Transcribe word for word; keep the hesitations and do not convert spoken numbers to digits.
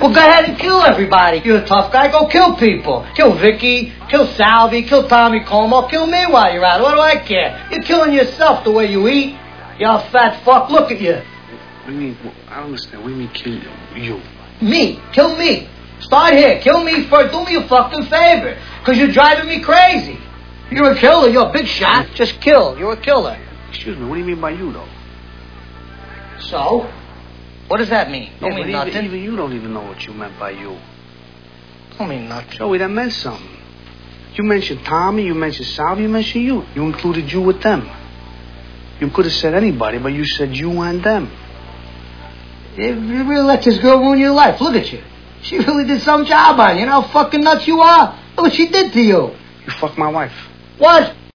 Well, go ahead and kill everybody. You're a tough guy. Go kill people. Kill Vicky. Kill Salvi. Kill Tommy Como. Kill me while you're at it. What do I care? You're killing yourself the way you eat. You fat fuck. Look at you. What do you mean? I don't understand. What do you mean kill you? Me. Kill me. Start here. Kill me first. Do me a fucking favor. Because you're driving me crazy. You're a killer. You're a big shot. Just kill. You're a killer. Excuse me. What do you mean by you, though? So? What does that mean? Don't yeah, mean but nothing. Even, even you don't even know what you meant by you. Don't mean nothing. Joey, that meant something. You mentioned Tommy, you mentioned Salvi, you mentioned you. You included you with them. You could have said anybody, but you said you and them. You really let this girl ruin your life. Look at you. She really did some job on you. You know how fucking nuts you are? Look what she did to you. You fucked my wife. What?